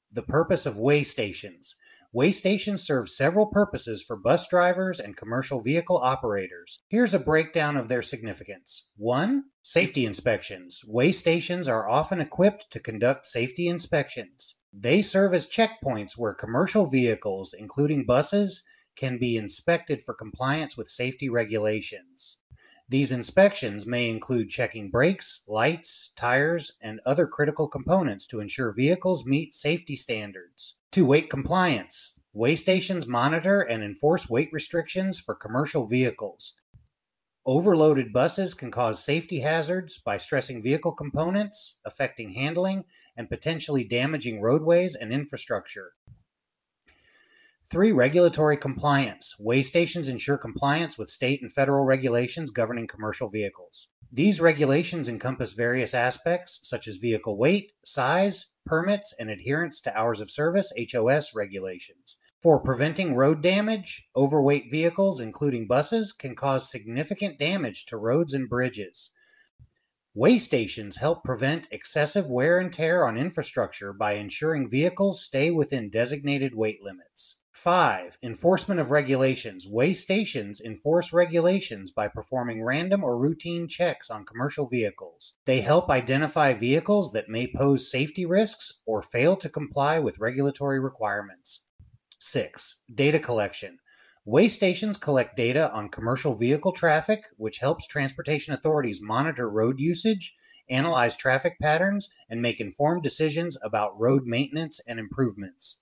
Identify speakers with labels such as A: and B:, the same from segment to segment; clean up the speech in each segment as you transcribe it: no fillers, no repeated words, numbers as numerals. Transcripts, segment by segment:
A: The purpose of weigh stations. Weigh stations serve several purposes for bus drivers and commercial vehicle operators. Here's a breakdown of their significance. 1. Safety inspections. Weigh stations are often equipped to conduct safety inspections. They serve as checkpoints where commercial vehicles, including buses, can be inspected for compliance with safety regulations. These inspections may include checking brakes, lights, tires, and other critical components to ensure vehicles meet safety standards. 2. Weight compliance. Weigh stations monitor and enforce weight restrictions for commercial vehicles. Overloaded buses can cause safety hazards by stressing vehicle components, affecting handling, and potentially damaging roadways and infrastructure. 3. Regulatory compliance. Weigh stations ensure compliance with state and federal regulations governing commercial vehicles. These regulations encompass various aspects such as vehicle weight, size, permits, and adherence to hours of service (HOS) regulations. For preventing road damage, overweight vehicles, including buses, can cause significant damage to roads and bridges. Weigh stations help prevent excessive wear and tear on infrastructure by ensuring vehicles stay within designated weight limits. 5. Enforcement of regulations. Weigh stations enforce regulations by performing random or routine checks on commercial vehicles. They help identify vehicles that may pose safety risks or fail to comply with regulatory requirements. 6. Data collection. Weigh stations collect data on commercial vehicle traffic, which helps transportation authorities monitor road usage, analyze traffic patterns, and make informed decisions about road maintenance and improvements.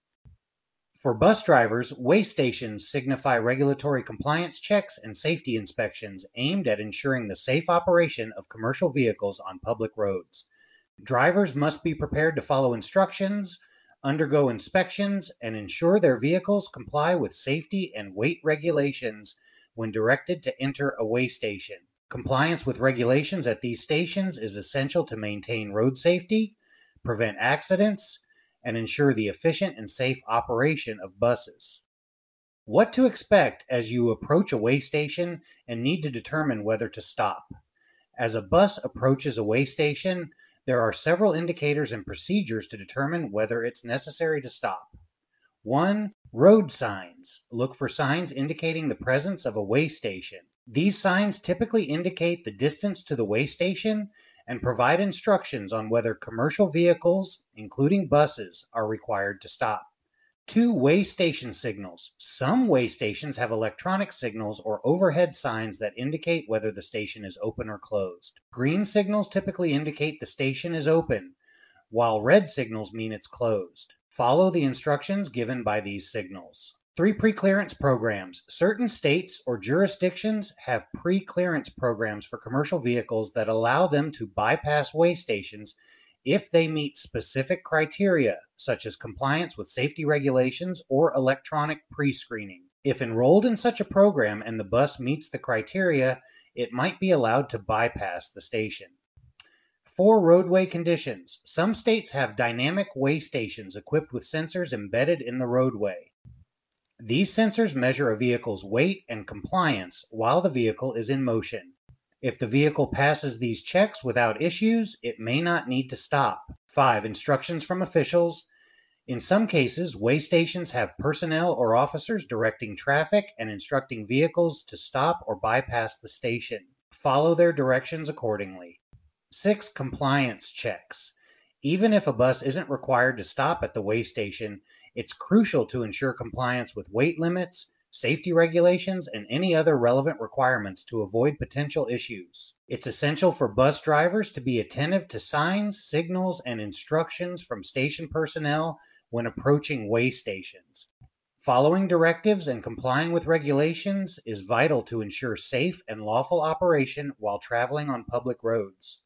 A: For bus drivers, weigh stations signify regulatory compliance checks and safety inspections aimed at ensuring the safe operation of commercial vehicles on public roads. Drivers must be prepared to follow instructions, undergo inspections, and ensure their vehicles comply with safety and weight regulations when directed to enter a weigh station. Compliance with regulations at these stations is essential to maintain road safety, prevent accidents, and ensure the efficient and safe operation of buses. What to expect as you approach a weigh station and need to determine whether to stop. As a bus approaches a weigh station, there are several indicators and procedures to determine whether it's necessary to stop. 1. Road signs. Look for signs indicating the presence of a weigh station. These signs typically indicate the distance to the weigh station and provide instructions on whether commercial vehicles, including buses, are required to stop. 2. Weigh station signals. Some weigh stations have electronic signals or overhead signs that indicate whether the station is open or closed. Green signals typically indicate the station is open, while red signals mean it's closed. Follow the instructions given by these signals. 3. Pre-clearance programs. Certain states or jurisdictions have pre-clearance programs for commercial vehicles that allow them to bypass weigh stations if they meet specific criteria, such as compliance with safety regulations or electronic pre-screening. If enrolled in such a program and the bus meets the criteria, it might be allowed to bypass the station. 4. Roadway conditions. Some states have dynamic weigh stations equipped with sensors embedded in the roadway. These sensors measure a vehicle's weight and compliance while the vehicle is in motion. If the vehicle passes these checks without issues, it may not need to stop. 5. Instructions from officials. In some cases, weigh stations have personnel or officers directing traffic and instructing vehicles to stop or bypass the station. Follow their directions accordingly. 6. Compliance checks. Even if a bus isn't required to stop at the weigh station, it's crucial to ensure compliance with weight limits, safety regulations, and any other relevant requirements to avoid potential issues. It's essential for bus drivers to be attentive to signs, signals, and instructions from station personnel when approaching weigh stations. Following directives and complying with regulations is vital to ensure safe and lawful operation while traveling on public roads.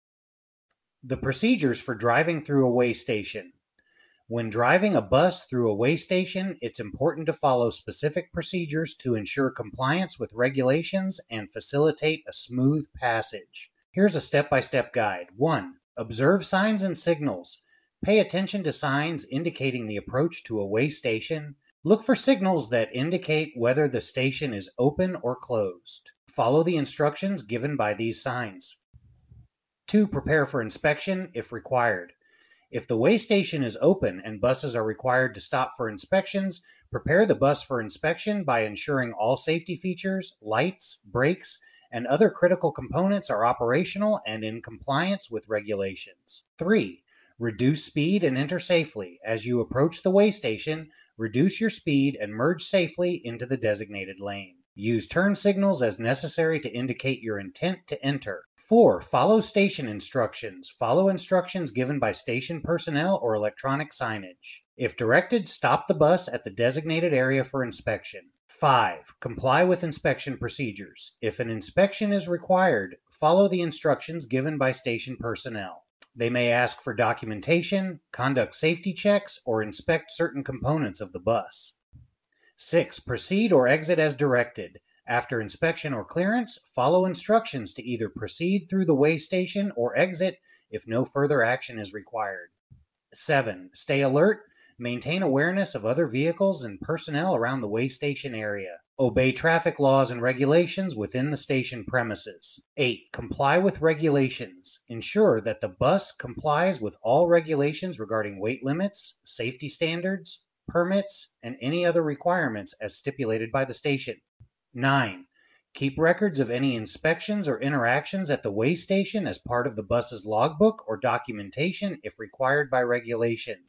A: The procedures for driving through a weigh station. When driving a bus through a weigh station, it's important to follow specific procedures to ensure compliance with regulations and facilitate a smooth passage. Here's a step-by-step guide. 1. Observe signs and signals. Pay attention to signs indicating the approach to a weigh station. Look for signals that indicate whether the station is open or closed. Follow the instructions given by these signs. 2. Prepare for inspection if required. If the way station is open and buses are required to stop for inspections, prepare the bus for inspection by ensuring all safety features, lights, brakes, and other critical components are operational and in compliance with regulations. 3. Reduce speed and enter safely. As you approach the way station, reduce your speed and merge safely into the designated lane. Use turn signals as necessary to indicate your intent to enter. 4. Follow station instructions. Follow instructions given by station personnel or electronic signage. If directed, stop the bus at the designated area for inspection. 5. Comply with inspection procedures. If an inspection is required, follow the instructions given by station personnel. They may ask for documentation, conduct safety checks, or inspect certain components of the bus. 6. Proceed or exit as directed. After inspection or clearance, follow instructions to either proceed through the way station or exit if no further action is required. 7. Stay alert. Maintain awareness of other vehicles and personnel around the way station area. Obey traffic laws and regulations within the station premises. 8. Comply with regulations. Ensure that the bus complies with all regulations regarding weight limits, safety standards, permits, and any other requirements as stipulated by the station. 9. Keep records of any inspections or interactions at the way station as part of the bus's logbook or documentation if required by regulation.